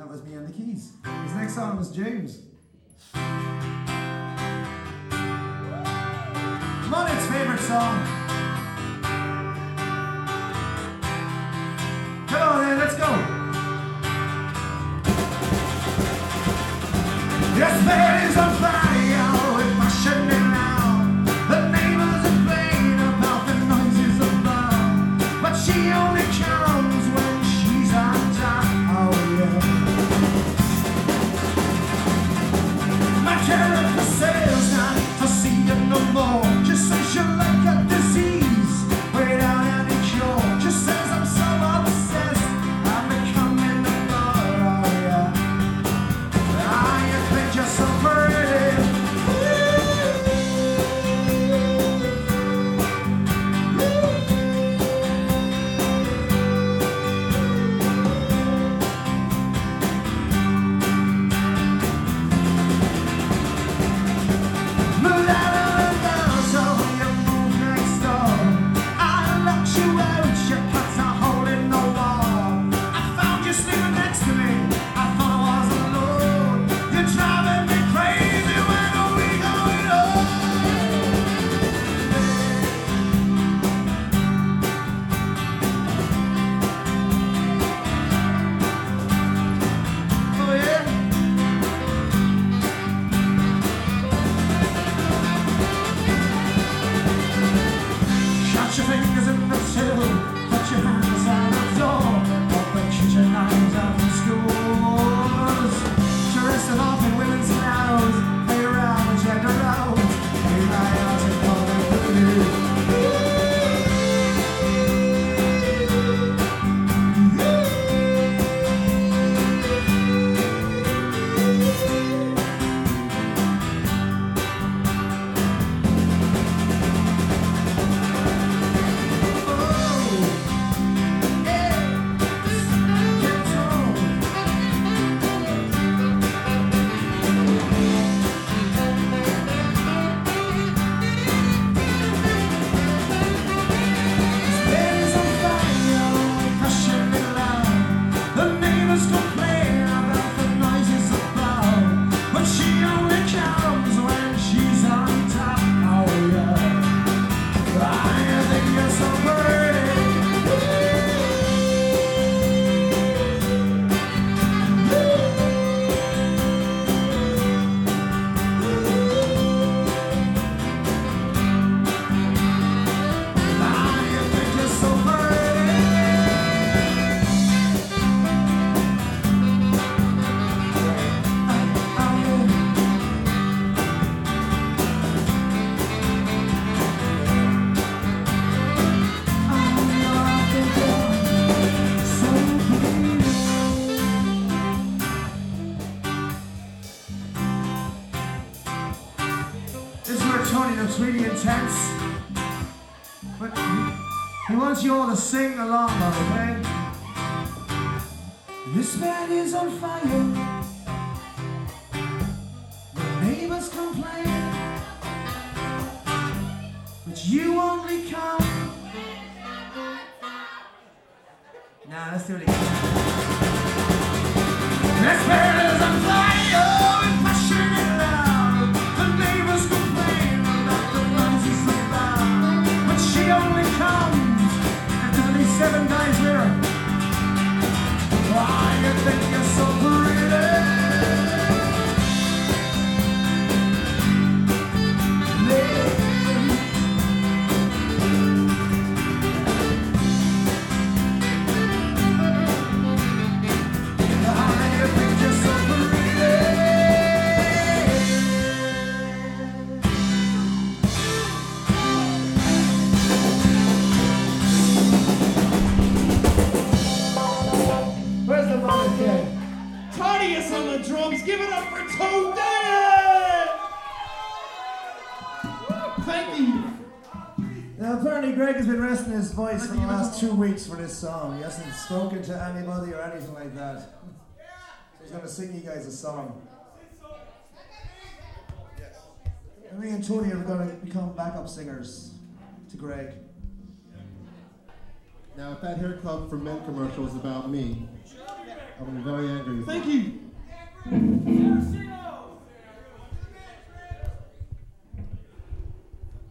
it was me on the keys. His next song was James. Monet's favorite song. Come on then, let's go. Yes, man is on fire with passion and now. The neighbors are playing about the noises above, but she only comes when she's on top. Oh yeah. My character says not to see you no more. Just says you're like a disease without any cure. Just says I'm so obsessed, I'm becoming the blood. Oh yeah. Ah, you think you're so pretty. Really intense, but he wants you all to sing along, okay? This man is on fire. The neighbors complain, but you only come. Nah, let's do it again. This man is on fire with passion and love. The neighbors complain. She only comes after 7 days later. Why you think you're so pretty? Why you think you're so pretty? Claudius on the drums, give it up for Toe Dad! Thank you. Now apparently Greg has been resting his voice for the last 2 weeks for this song. He hasn't spoken to anybody or anything like that. So he's going to sing you guys a song. And me and Tony are going to become backup singers to Greg. Now if that Hair Club for Men commercial was about me, I'm very angry with Thank you.